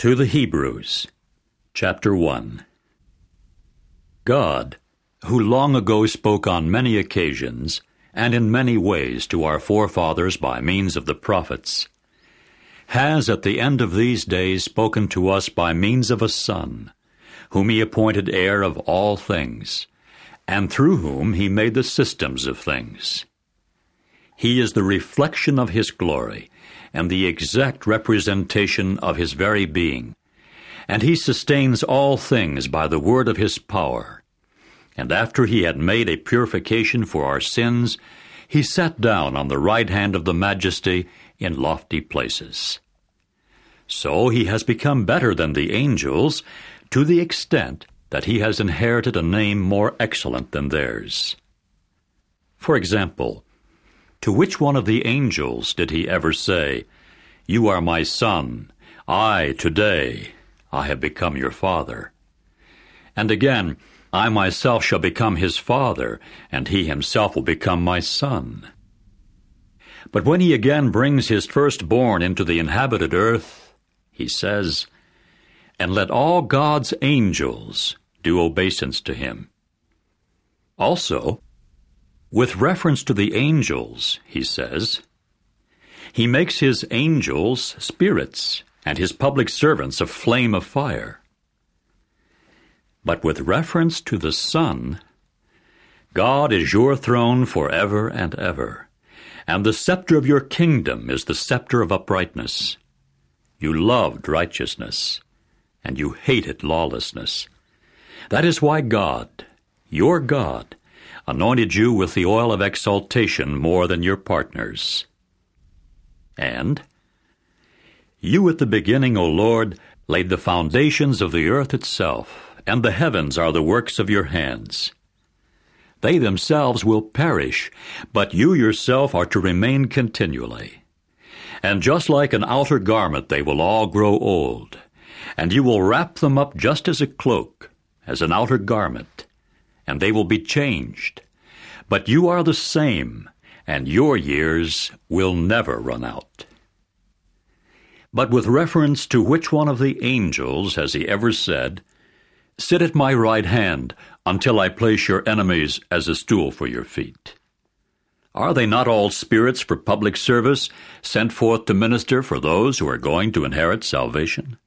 To the Hebrews, chapter 1. God, who long ago spoke on many occasions and in many ways to our forefathers by means of the prophets, has at the end of these days spoken to us by means of a Son, whom he appointed heir of all things, and through whom he made the systems of things. He is the reflection of his glory, and the exact representation of his very being, and he sustains all things by the word of his power. And after he had made a purification for our sins, he sat down on the right hand of the Majesty in lofty places. So he has become better than the angels, to the extent that he has inherited a name more excellent than theirs. For example, to which one of the angels did he ever say, "You are my son, today, I have become your father"? And again, "I myself shall become his father, and he himself will become my son"? But when he again brings his firstborn into the inhabited earth, he says, "And let all God's angels do obeisance to him." Also, with reference to the angels, he says, "He makes his angels spirits, and his public servants a flame of fire." But with reference to the Son, "God is your throne forever and ever, and the scepter of your kingdom is the scepter of uprightness. You loved righteousness, and you hated lawlessness. That is why God, your God, anointed you with the oil of exaltation more than your partners." And, "You at the beginning, O Lord, laid the foundations of the earth itself, and the heavens are the works of your hands. They themselves will perish, but you yourself are to remain continually. And just like an outer garment they will all grow old, and you will wrap them up just as a cloak, as an outer garment, and they will be changed. But you are the same, and your years will never run out." But with reference to which one of the angels has he ever said, "Sit at my right hand until I place your enemies as a stool for your feet"? Are they not all spirits for public service, sent forth to minister for those who are going to inherit salvation?